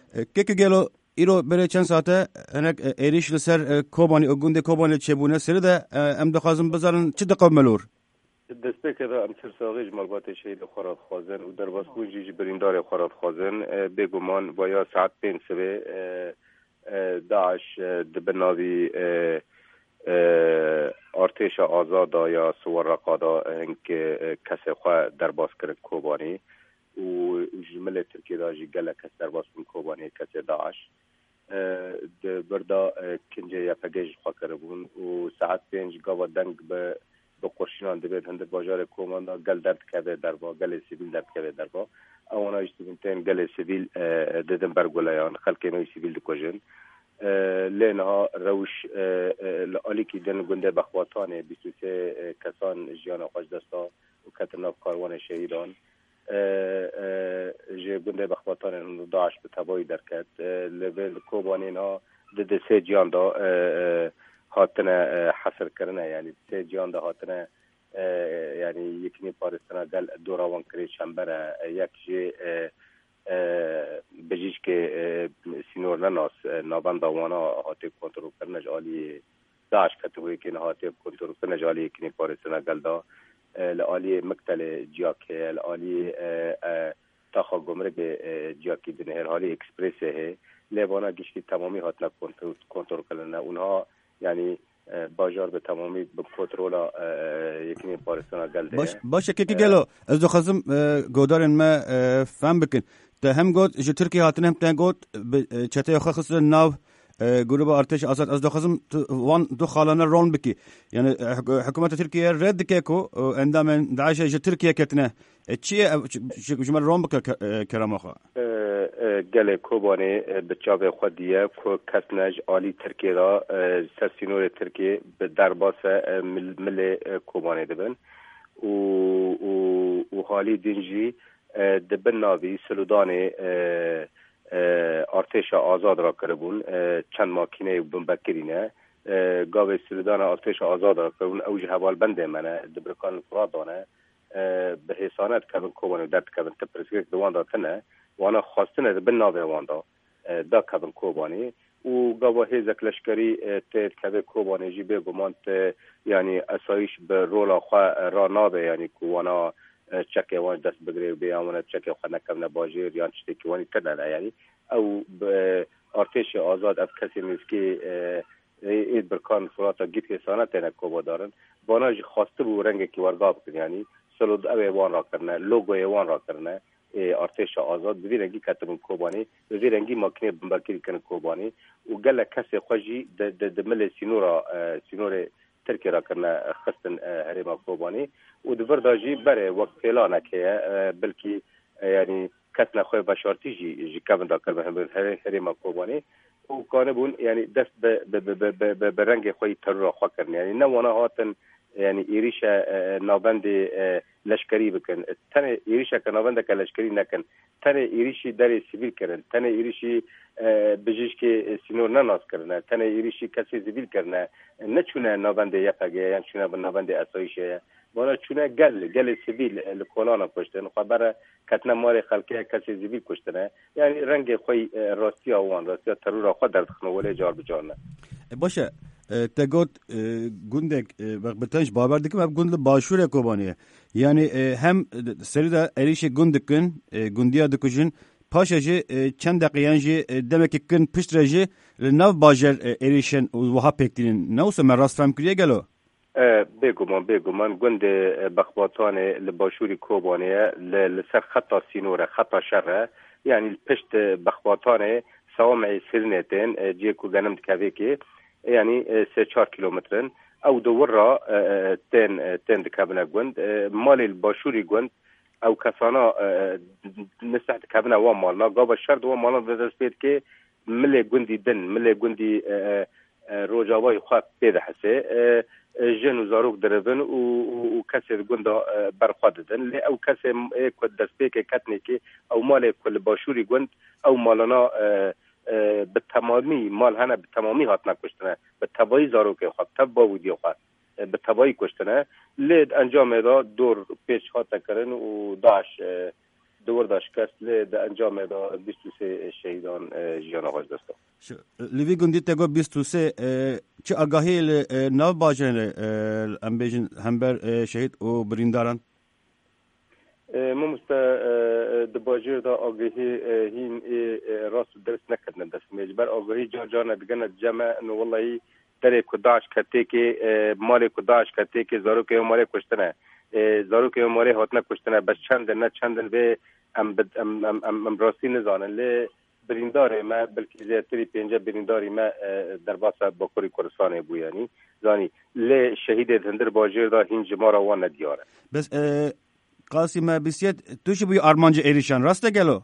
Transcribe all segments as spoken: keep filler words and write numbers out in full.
که که گلو ایرو بره چند ساعته هنک ایریش لسر کوبانی و گنده کوبانی چبونه سر ده ام دخوازم بذارن چه دقیق ملور دسته که دا امسر ساقیج مالبات شهید خوراد خوازن و در باسکوی جیج بریندار خوراد خوازن بگمان بایا ساعت پین سبه داعش دبناوی ارتش آزاد یا سوار رقادا هنک کسی خواه در باس کرد کوبانی و جمله ترکیه دا جی گله کس در باس کرد کوبانی کسی داعش بردا کنجه یا پگیج خواه کربون و ساعت پینج گاوا دنگ به با قرشینان دبید هنده باجار کوماندا گل درد کبه در با گل سیویل درد کبه در با اونا اشتبینتین گل سیویل ددن برگولیان خلقی نوی سیویل دکوژن لینها روش لعالی که دن گنده بخواتانه بیست و سه کسان جیان خوش دستا و کتناف کاروان شهیدان جه گنده بخواتانه داعش به تبایی درکت لبه کوبانین ها دده سه جیان دا هاتنه حصر کرنه یعنی سه جیان ده هاتنه یعنی یکنی پارستانه گل دوراوان کری چنبره یک جی بجیش که سینور نناس نابند آوانا هاتی کنترول کرنه جالی داعش کتبوی که هاتی کنترول کرنه جالی یکنی پارستانه گل دا لعالی مکتل جیاکه لعالی تاخا گمرگ جیاکی بنهر حالی اکسپریسه ہے لیوانا گشتی تمامی هاتنه کنترول کرنه اونها یعنی باجار به تمامی به کنترل یکی پاکستان گلده باش باشه که گلو از دو خزم گودارن ما فهم بکن ده هم گود جو ترکیه هاتن هم تن گود چته خصوص ناو گروه ارتش آزاد از دو خزم وان دو خالانه رون بکی یعنی حکومت ترکیه رد که کو اندام داعش جو ترکیه کتنه چیه جمل رون بک کرامخا گله کوبانی بچاب خودیه کو کسنج عالی ترکیه را سرسینور ترکیه به درباس مل کوبانی دبن و و حالی دینجی دبن ناوی سلودان ارتش آزاد را کربون چند ماکینه بمبکرینه گاوی سلودان ارتش آزاد را کربون اوج حوال بنده منه دبرکان فرادانه به حسانت کبن کوبانی درد کبن تپرسیک دوان داتنه وانا خواستنه به ناوی واندا دا کبن کوبانی و گاوا هیزک لشکری تید کبه کوبانی جی به گمانت یعنی اسایش به رولا خواه را نابه یعنی که وانا چکه وان دست بگره و بیامونه چکه خواه نکبنه باجیر یعنی چتی که وانی کردنه یعنی او ارتش آزاد اف کسی نیست که اید برکان فراتا گیت حسانت اینه کوبا دارن وانا جی خواسته بو رنگ که ورگاب کن یعنی سلود اوی وان را کرنه لوگوی وان را کرنه ارتش آزاد به رنگی کتبون کوبانی به رنگی ماکینه بمبارکری کنه کوبانی و گله کسی خوشی د د مل سینورا سینور ترکیه را کنه خستن هریما کوبانی و دور داجی بره وقت فعلا که بلکی یعنی کتنه خوی بشارتی جی جی کبن دا کرده هریما کوبانی و کانه بون یعنی دست به به رنگ خوی ترور خواه کرنه یعنی نه وانا هاتن یعنی ایریش نابند لشکری بکن تنه ایریش که نابند که لشکری نکن تنه ایریشی در سیویل کرن تنه ایریشی بجیش که سینور نناس کرنه تنه ایریشی کسی سیویل کرنه نه چونه نابند یفگه یعنی چونه نابند اسایشه وانا چونه گل گل سیویل لکولانا کشتن خبر کتنه مار خلقه کسی سیویل کشتنه یعنی رنگ خوی راستی آوان راستی ترور خود در خنواله جار بجارنه باشه تگوت گندک بتنش باور دکم اب گند باشور کوبانیه یعنی هم سری دا ایریش گندکن گندیا دکوجن پاشجی چند دقیقه دمک کن پشترجی نو باجر ایریشن وها پکتین نوس من راست فهم کریه گلو بگمان بگمان گند بخواتان لباشوری کوبانیه لسر خطا سینوره خطا شره یعنی پشت بخواتان سوامع سرنتين جيكو غنمت كافيكي يعني سه چهار كيلومترن او دور را تن تن دكابنا گوند مال الباشوري گوند او كسانا نسحت كابنا ومالنا قابا الشرد ومالنا بدسبيت كي ملي گوندي دن ملي گوندي روجاوي خواه بيده حسي جن و زاروك دربن و کسی گوندا برخواد دن لی او کسی کد دستپیک کتنی که او مال کل باشوری گوند او مالنا به تمامی مال هنه به تمامی هات نکشتنه به تبایی زاروک خواه تب باودی خواه به تبایی کشتنه لی انجام دا دور پیش هات کرن و داعش دور داشکست لی در انجام دا بیست و سه شهیدان جیان آغاز دستا. لیوی گندی تگو بیست و سه چه آگاهی ناو باجن ام بیجن همبر شهید و برینداران؟ ما مستا دباجر دا آگاهی هین راست درست نکردن دست مجبر آگاهی جا جا ندگن جمع نو والله در کداش کتی که مال کداش کتی که زارو که مال کشتنه زارو که مال هاتنه کشتنه بس چند نه چند به ام ام ام ام راستی نزانن لی برینداره ما بلکه زیاتری پنجه برینداری ما در باسه باکوری کردستان بو یعنی زانی لی شهید هندر باجر دا هین جمارا وان ندیاره. بس قاسم بسیت توشی بوی آرمانج ایریشان راسته گلو؟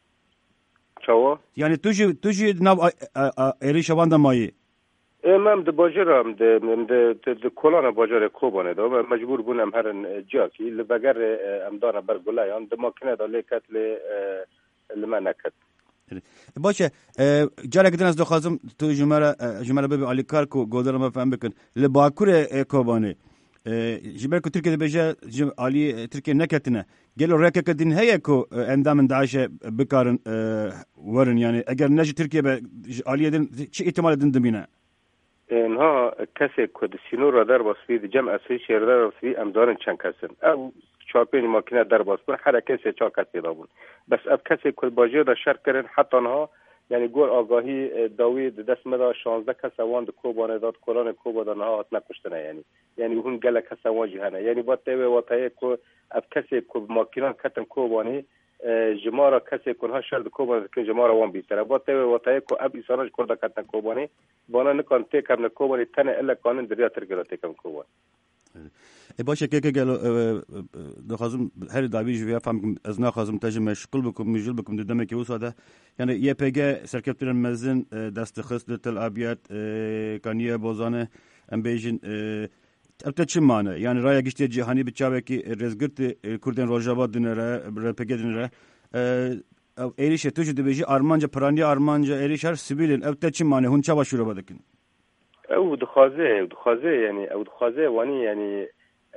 چاوا؟ یعنی توشی توشی ناو ایریشوان دا مایی؟ من د باجرم د د کلان باجر کوبانه دا مجبور بونم هرن جاکی لبگر امدان برگلایان د ماکنه دا لیکت ل لمنکت باشه جاره کدن از دخوازم تو جمله جمله ببی علی کار کو گودر ما فهم بکن لباکور کوبانه جبر کو ترکیه بجا علی ترکیه نکتنه گلو رکه کدین هيا کو اندام داعش بکارن ورن یعنی اگر نجی ترکیه به علی دین چه احتمال دین دمینه اینها کسی که سینو را در باسفید جمع اصلی شهر در باسفید امدارن چند کسن او چاپین ماکینه در باسفید هر کسی چا کسی دابون بس اب کسی که باجه دا شرک کرن حتی آنها یعنی گور آگاهی داوی دست مدا شانزده کس وان د کوبانه داد کلان کوبا دانها هات نکشتنه یعنی یعنی اون گله کس وان جهنه یعنی با تیوه واتایه که اب کسی که ماکینه کتن کوبانی جمارا کسی کنها شرد کوبانه که جمارا وان بیتره با تیوه واتایه که اب ایساناش کرده کتن کوبانی بانا نکان تکم نکوبانی تنه الا کانن دریا ترگیرا تکم کوبانی باشه که که گلو دخوازم هر داوی جویا فهم از نخوازم تاج مشغول بکم مشغول بکم ددمه که وساده یعنی یه پیگه سرکپترن مزن دست خست تل ابیات کانیه بوزانه ام بیجن ابتا چه معنی یعنی رای گشتی جهانی بچاوه کی رزگرت کردن روجابا دنره بر پیگه دنره او ایریشه توجه دبیجی آرمانجا پرانی آرمانجا ایریشار سیبیلین ابتا چه معنی هون چه باشوره بدکن او دخوازه او دخوازه یعنی او دخوازه وانی یعنی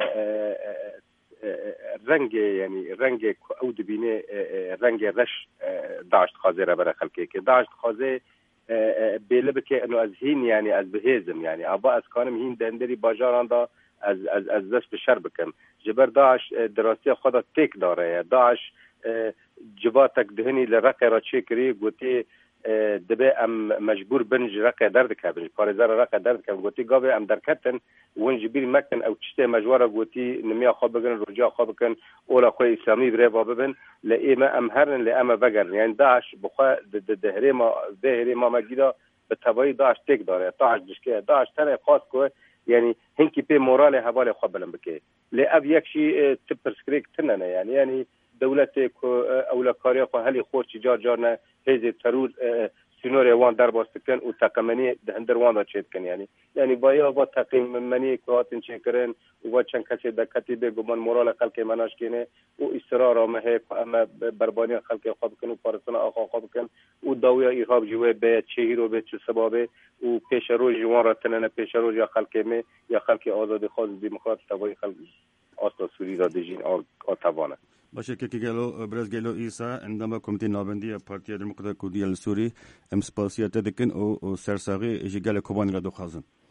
رنگ یعنی رنگ او دبینه رنگ رش داشت خازه را برای خلقه که داشت خازه بیله بکه انو از هین یعنی از بهیزم یعنی ابا از کانم هین دندری باجاران دا از از از دست بشر بکم جبر داعش دراستی خدا تک داره داعش جواتک دهنی لرقه را چه کری گوتی دبه ام مجبور بنج رقه درد کبن پارزار رقه درد کبن گوتی گاوه ام درکتن ونج بیر مکن او چته مجواره گوتی نمیا خواب بگن رجا خواب بکن اولا خوی اسلامی بره بابا ببن لئیما ام هرن لئیما بگرن یعنی داعش بخوا دهره ما دهره ما مجیدا به تبایی داعش تک داره داعش دشکه داعش تنه خاص که یعنی هنکی پی مورال حواله خواب بلن بکه لئب یکشی تپرسکریک تننه یعنی یعنی دولت اولا کاری خو هلی خور چی جار جار نه هیز ترور سینور وان در باستکن و تقمنی دهندر وان دا چید کن یعنی یعنی بایا با تقمنی کواتن چه کرن و با چند کسی دکتی به گمان مورال خلق مناش کنه و اصرار آمه اما بربانی خلق خواب کن و پارسان آخا خواب کن و داویا ایرهاب جوه به چهی رو به چه سبابه و پیش روز جوان را تننه پیش روز یا خلق می یا خلق آزاد خواست دیمقراط تبایی خلق آستا سوری را دیجین آتوانه باشه که گلو برز گلو ایسا عندما کمیته نابندی پارتی دموکرات کردی السوری ام سپاسیت دکن او سرساغی اجی گل کوبانی را دو خازن